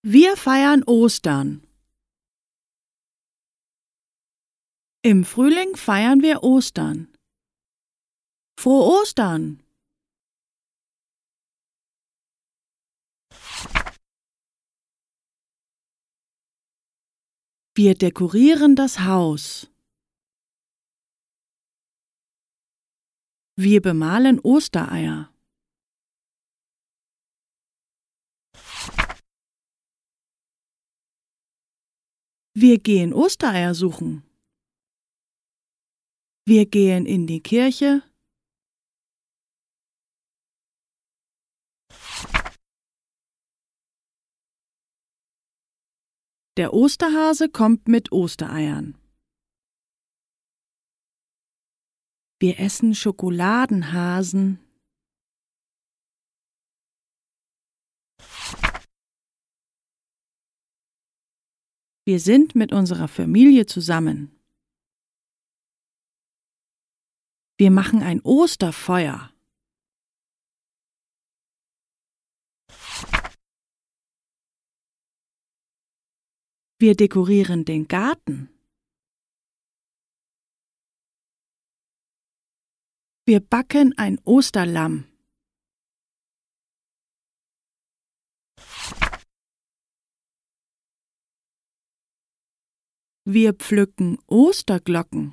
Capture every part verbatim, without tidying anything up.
Wir feiern Ostern. Im Frühling feiern wir Ostern. Frohe Ostern! Wir dekorieren das Haus. Wir bemalen Ostereier. Wir gehen Ostereier suchen. Wir gehen in die Kirche. Der Osterhase kommt mit Ostereiern. Wir essen Schokoladenhasen. Wir sind mit unserer Familie zusammen. Wir machen ein Osterfeuer. Wir dekorieren den Garten. Wir backen ein Osterlamm. Wir pflücken Osterglocken.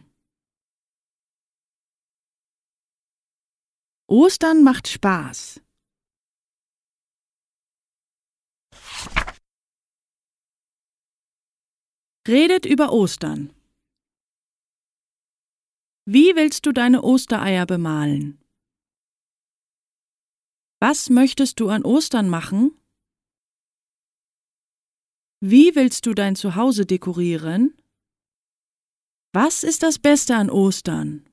Ostern macht Spaß. Redet über Ostern. Wie willst du deine Ostereier bemalen? Was möchtest du an Ostern machen? Wie willst du dein Zuhause dekorieren? Was ist das Beste an Ostern?